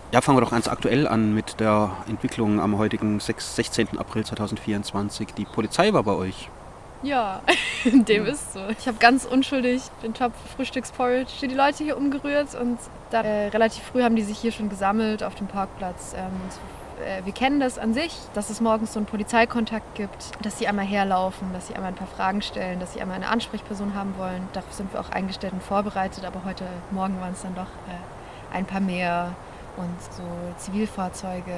Ja, fangen wir doch ganz aktuell an mit der Entwicklung am heutigen 16. April 2024. Die Polizei war bei euch. Ja, dem ist so. Ich habe ganz unschuldig den Topf Frühstücksporridge für die Leute hier umgerührt und dann relativ früh haben die sich hier schon gesammelt auf dem Parkplatz. Wir kennen das an sich, dass es morgens so einen Polizeikontakt gibt, dass sie einmal herlaufen, dass sie einmal ein paar Fragen stellen, dass sie einmal eine Ansprechperson haben wollen. Darauf sind wir auch eingestellt und vorbereitet, aber heute Morgen waren es dann doch ein paar mehr und so Zivilfahrzeuge,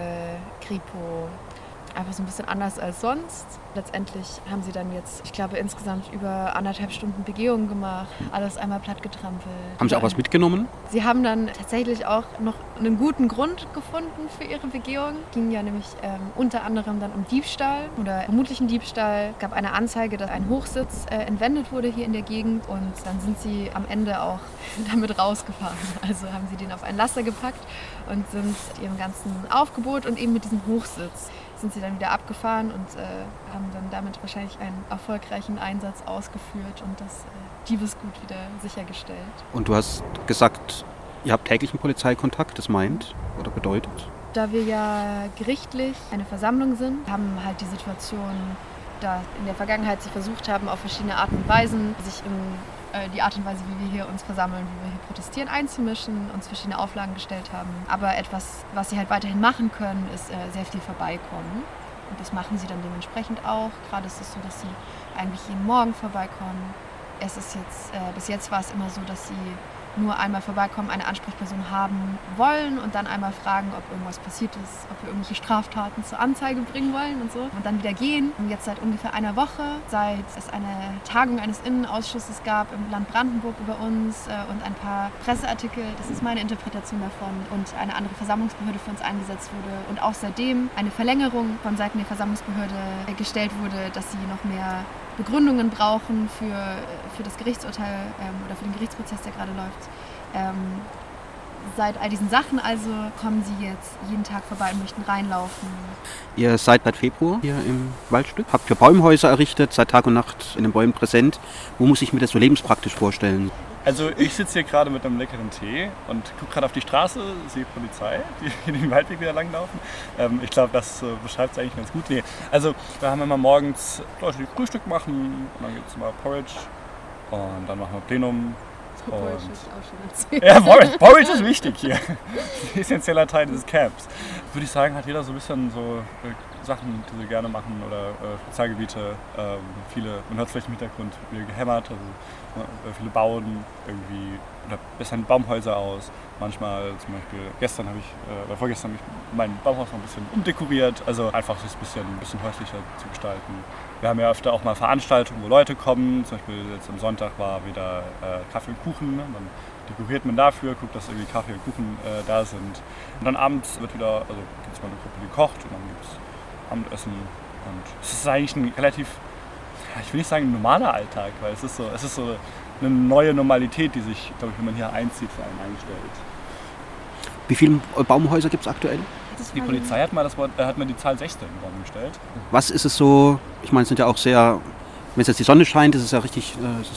Kripo. Einfach so ein bisschen anders als sonst. Letztendlich haben sie dann jetzt, ich glaube, insgesamt über 1,5 Stunden Begehung gemacht, alles einmal platt getrampelt. Haben Sie auch was mitgenommen? Sie haben dann tatsächlich auch noch einen guten Grund gefunden für ihre Begehung. Es ging ja nämlich unter anderem dann um Diebstahl oder vermutlichen Diebstahl. Es gab eine Anzeige, dass ein Hochsitz entwendet wurde hier in der Gegend und dann sind sie am Ende auch damit rausgefahren. Also haben sie den auf einen Laster gepackt und sind mit ihrem ganzen Aufgebot und eben mit diesem Hochsitz sind sie dann wieder abgefahren und haben dann damit wahrscheinlich einen erfolgreichen Einsatz ausgeführt und das Diebesgut wieder sichergestellt. Und du hast gesagt, ihr habt täglichen Polizeikontakt, das meint oder bedeutet? Da wir ja gerichtlich eine Versammlung sind, haben halt die Situation, da in der Vergangenheit sie versucht haben, auf verschiedene Arten und Weisen sich die Art und Weise, wie wir hier uns versammeln, wie wir hier protestieren, einzumischen, uns verschiedene Auflagen gestellt haben. Aber etwas, was sie halt weiterhin machen können, ist sehr viel vorbeikommen. Und das machen sie dann dementsprechend auch. Gerade ist es so, dass sie eigentlich jeden Morgen vorbeikommen. Es ist jetzt, bis jetzt war es immer so, dass sie nur einmal vorbeikommen, eine Ansprechperson haben wollen und dann einmal fragen, ob irgendwas passiert ist, ob wir irgendwelche Straftaten zur Anzeige bringen wollen und so. Und dann wieder gehen. Und jetzt seit ungefähr einer Woche, seit es eine Tagung eines Innenausschusses gab im Land Brandenburg über uns und ein paar Presseartikel, das ist meine Interpretation davon, und eine andere Versammlungsbehörde für uns eingesetzt wurde und auch seitdem eine Verlängerung von Seiten der Versammlungsbehörde gestellt wurde, dass sie noch mehr Begründungen brauchen für das Gerichtsurteil oder für den Gerichtsprozess, der gerade läuft. Seit all diesen Sachen also kommen sie jetzt jeden Tag vorbei und möchten reinlaufen. Ihr seid seit Februar hier im Waldstück, habt für Baumhäuser errichtet, seid Tag und Nacht in den Bäumen präsent. Wo muss ich mir das so lebenspraktisch vorstellen? Also ich sitze hier gerade mit einem leckeren Tee und gucke gerade auf die Straße, sehe Polizei, die hier den Waldweg wieder langlaufen. Ich glaube, das beschreibt es eigentlich ganz gut. Nee, also wir haben immer morgens Leute, die Frühstück machen, und dann gibt es mal Porridge und dann machen wir Plenum. Porridge ist auch schon erzählt. Ja, Porridge ist wichtig hier. Ein essentieller Teil dieses Camps. Würde ich sagen, hat jeder so ein bisschen so Sachen, die sie gerne machen oder Spezialgebiete. Man hört es vielleicht im Hintergrund, wie gehämmert, also viele bauen irgendwie oder bessern Baumhäuser aus. Manchmal zum Beispiel, vorgestern habe ich mein Baumhaus noch ein bisschen umdekoriert, also einfach es ein bisschen häuslicher zu gestalten. Wir haben ja öfter auch mal Veranstaltungen, wo Leute kommen, zum Beispiel jetzt am Sonntag war wieder Kaffee und Kuchen, ne? Dann dekoriert man dafür, guckt, dass irgendwie Kaffee und Kuchen da sind. Und dann abends gibt es mal eine Gruppe, die kocht und dann gibt es Abendessen. Und es ist eigentlich ein relativ, ich will nicht sagen normaler Alltag, weil es ist so eine neue Normalität, die sich, glaube ich, wenn man hier einzieht, für einen einstellt. Wie viele Baumhäuser gibt es aktuell? Die Polizei hat mir die Zahl 16 in den Raum gestellt. Was ist es so, ich meine, es sind ja auch sehr, wenn es jetzt die Sonne scheint, ist es ja richtig,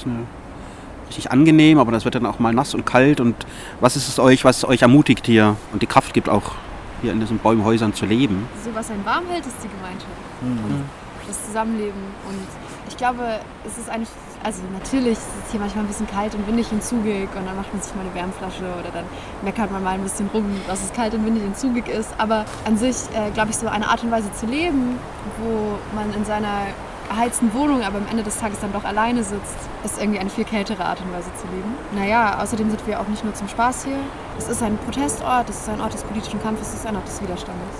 richtig angenehm, aber das wird dann auch mal nass und kalt. Und was euch ermutigt hier und die Kraft gibt, auch hier in diesen Baumhäusern zu leben? So was einen warm hält, ist die Gemeinschaft und das Zusammenleben. Und ich glaube, es ist eigentlich, also natürlich ist es hier manchmal ein bisschen kalt und windig und zugig und dann macht man sich mal eine Wärmflasche oder dann meckert man mal ein bisschen rum, dass es kalt und windig und zugig ist. Aber an sich, glaube ich, so eine Art und Weise zu leben, wo man in seiner geheizten Wohnung, aber am Ende des Tages dann doch alleine sitzt, ist irgendwie eine viel kältere Art und Weise zu leben. Naja, außerdem sind wir auch nicht nur zum Spaß hier. Es ist ein Protestort, es ist ein Ort des politischen Kampfes, es ist ein Ort des Widerstandes.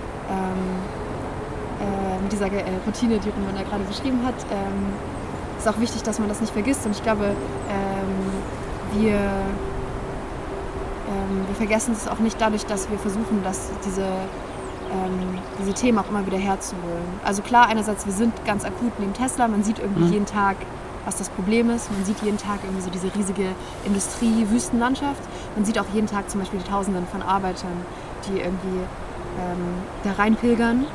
Mit dieser Routine, die man da gerade beschrieben hat, ist auch wichtig, dass man das nicht vergisst. Und ich glaube, wir vergessen es auch nicht dadurch, dass wir versuchen, dass diese Themen auch immer wieder herzuholen. Also klar, einerseits, wir sind ganz akut neben Tesla, man sieht irgendwie jeden Tag, was das Problem ist. Man sieht jeden Tag irgendwie so diese riesige Industrie-Wüstenlandschaft. Man sieht auch jeden Tag zum Beispiel die Tausenden von Arbeitern, die irgendwie da reinpilgern.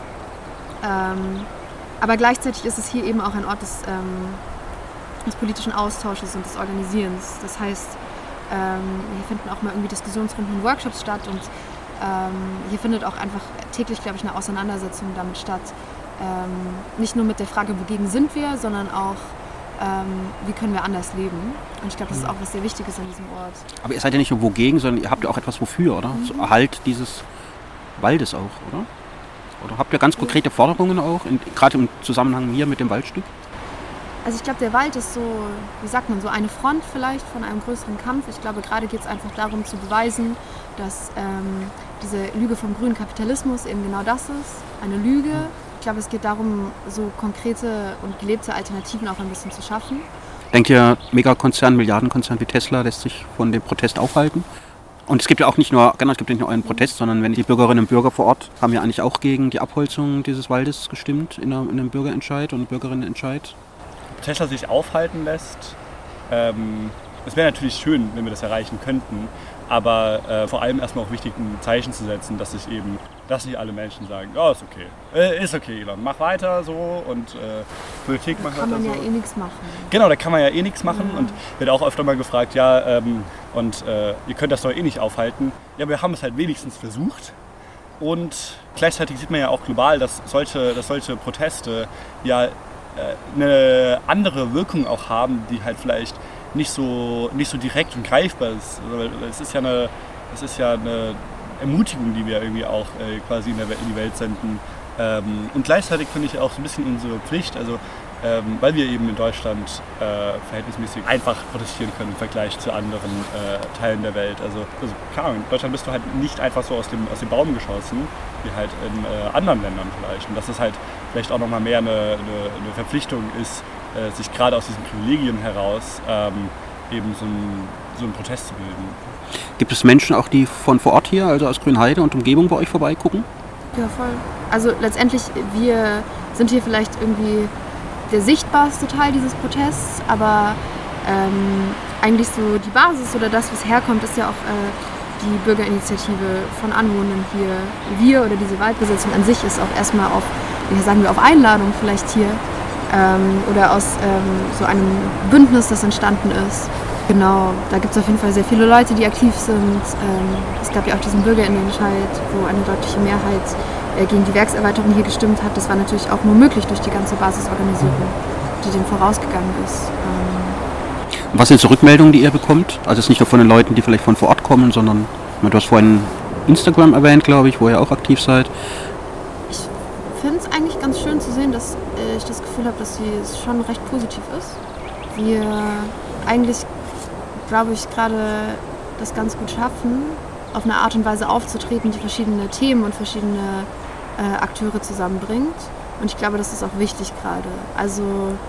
Aber gleichzeitig ist es hier eben auch ein Ort des politischen Austausches und des Organisierens. Das heißt, hier finden auch mal irgendwie Diskussionsrunden und Workshops statt und Hier findet auch einfach täglich, glaube ich, eine Auseinandersetzung damit statt. Nicht nur mit der Frage, wogegen sind wir, sondern auch, wie können wir anders leben. Und ich glaube, das ist auch was sehr Wichtiges an diesem Ort. Aber ihr seid ja nicht nur wogegen, sondern ihr habt ja auch etwas wofür, oder? So Erhalt dieses Waldes auch, oder? Oder habt ihr ganz konkrete Forderungen auch, gerade im Zusammenhang hier mit dem Waldstück? Also ich glaube, der Wald ist so, wie sagt man, so eine Front vielleicht von einem größeren Kampf. Ich glaube, gerade geht es einfach darum zu beweisen, dass diese Lüge vom grünen Kapitalismus eben genau das ist, eine Lüge. Ich glaube, es geht darum, so konkrete und gelebte Alternativen auch ein bisschen zu schaffen. Denkt ihr, Megakonzern, Milliardenkonzern wie Tesla lässt sich von dem Protest aufhalten? Und es gibt ja auch nicht nur, genau, es gibt nicht nur einen Protest, sondern wenn die Bürgerinnen und Bürger vor Ort haben ja eigentlich auch gegen die Abholzung dieses Waldes gestimmt in einem Bürgerentscheid und Bürgerinnenentscheid. Tesla sich aufhalten lässt. Es wäre natürlich schön, wenn wir das erreichen könnten, aber vor allem erstmal auch wichtig, ein Zeichen zu setzen, dass nicht alle Menschen sagen, ja, ist okay, Elon, mach weiter so und Politik macht weiter so. Da kann man ja eh nichts machen. Genau, da kann man ja eh nichts machen und wird auch öfter mal gefragt, ja, ihr könnt das doch eh nicht aufhalten. Ja, wir haben es halt wenigstens versucht. Und gleichzeitig sieht man ja auch global, dass solche Proteste ja eine andere Wirkung auch haben, die halt vielleicht nicht so direkt und greifbar ist. Es ist ja eine Ermutigung, die wir irgendwie auch quasi in die Welt senden. Und gleichzeitig finde ich auch so ein bisschen unsere Pflicht, also weil wir eben in Deutschland verhältnismäßig einfach protestieren können im Vergleich zu anderen Teilen der Welt. Also keine Ahnung, in Deutschland bist du halt nicht einfach so aus dem Baum geschossen, wie halt in anderen Ländern vielleicht. Und dass es halt vielleicht auch nochmal mehr eine Verpflichtung ist, sich gerade aus diesen Privilegien heraus eben so einen Protest zu bilden. Gibt es Menschen auch, die von vor Ort hier, also aus Grünheide und Umgebung bei euch vorbeigucken? Ja, voll. Also letztendlich, wir sind hier vielleicht irgendwie der sichtbarste Teil dieses Protests, aber eigentlich so die Basis oder das, was herkommt, ist ja auch die Bürgerinitiative von Anwohnern hier. Wir oder diese Waldbesetzung an sich ist auch erstmal auf Einladung vielleicht hier oder aus so einem Bündnis, das entstanden ist. Genau, da gibt es auf jeden Fall sehr viele Leute, die aktiv sind. Es gab ja auch diesen Bürgerinnenentscheid, wo eine deutliche Mehrheit gegen die Werkserweiterung hier gestimmt hat. Das war natürlich auch nur möglich durch die ganze Basisorganisierung, die dem vorausgegangen ist. Was sind so Rückmeldungen, die ihr bekommt? Also es ist nicht nur von den Leuten, die vielleicht von vor Ort kommen, sondern du hast vorhin Instagram erwähnt, glaube ich, wo ihr auch aktiv seid. Ich finde es eigentlich ganz schön zu sehen, dass ich das Gefühl habe, dass es schon recht positiv ist. Wir eigentlich, glaube ich, gerade das ganz gut schaffen, auf eine Art und Weise aufzutreten, die verschiedene Themen und verschiedene Akteure zusammenbringt. Und ich glaube, das ist auch wichtig gerade. Also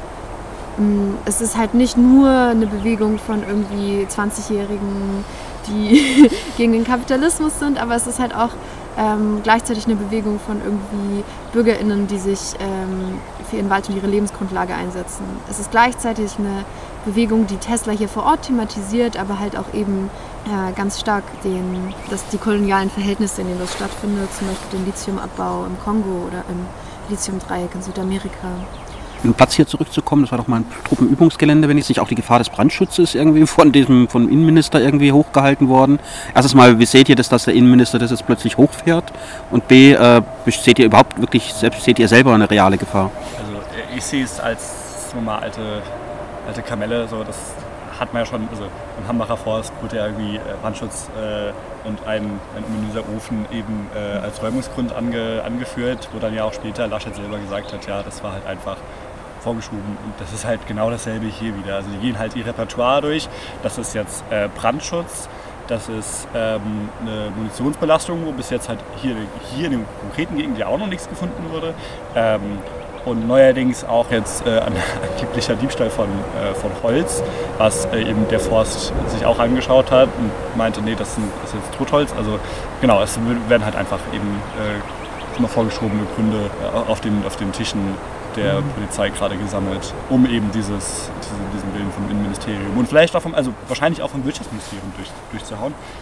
es ist halt nicht nur eine Bewegung von irgendwie 20-Jährigen, die gegen den Kapitalismus sind, aber es ist halt auch gleichzeitig eine Bewegung von irgendwie BürgerInnen, die sich für ihren Wald und ihre Lebensgrundlage einsetzen. Es ist gleichzeitig eine Bewegung, die Tesla hier vor Ort thematisiert, aber halt auch eben ganz stark die kolonialen Verhältnisse, in denen das stattfindet, zum Beispiel den Lithiumabbau im Kongo oder im Lithiumdreieck in Südamerika. Um Platz hier zurückzukommen, das war doch mal ein Truppenübungsgelände, wenn es nicht auch die Gefahr des Brandschutzes irgendwie vom Innenminister irgendwie hochgehalten worden. Erstens mal, wie seht ihr das, dass der Innenminister das jetzt plötzlich hochfährt? Und B, seht ihr überhaupt wirklich, seht ihr selber eine reale Gefahr? Also ich sehe es als normal alte Kamelle, so das hat man ja schon, also im Hambacher Forst wurde ja irgendwie Brandschutz und ein ominöser Ofen eben als Räumungsgrund angeführt, wo dann ja auch später Laschet selber gesagt hat, ja, das war halt einfach vorgeschoben und das ist halt genau dasselbe hier wieder. Also die gehen halt ihr Repertoire durch, das ist jetzt Brandschutz, das ist eine Munitionsbelastung, wo bis jetzt halt hier in den konkreten Gegenden ja auch noch nichts gefunden wurde. Und neuerdings auch jetzt angeblicher Diebstahl von Holz, was eben der Forst sich auch angeschaut hat und meinte, nee, das ist jetzt Totholz. Also genau, es werden halt einfach eben immer vorgeschobene Gründe auf den Tischen der Polizei gerade gesammelt, um eben diesen Willen vom Innenministerium und vielleicht auch wahrscheinlich auch vom Wirtschaftsministerium durchzuhauen.